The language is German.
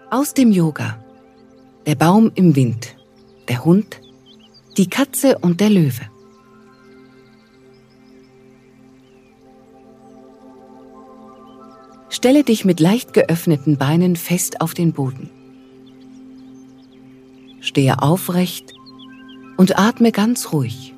Aus dem Yoga. Der Baum im Wind, der Hund, die Katze und der Löwe. Stelle dich mit leicht geöffneten Beinen fest auf den Boden. Stehe aufrecht und atme ganz ruhig.